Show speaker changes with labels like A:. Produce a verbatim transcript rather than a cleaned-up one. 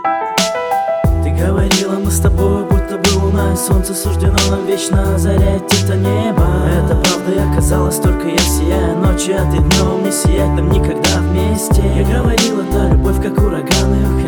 A: Ты говорила, мы с тобой будто бы луна и солнце, суждено нам вечно озарять это небо. Это правда, и оказалось, только я сияю ночью, а ты днем не сияй там никогда вместе. Я говорила, да, любовь как ураган, и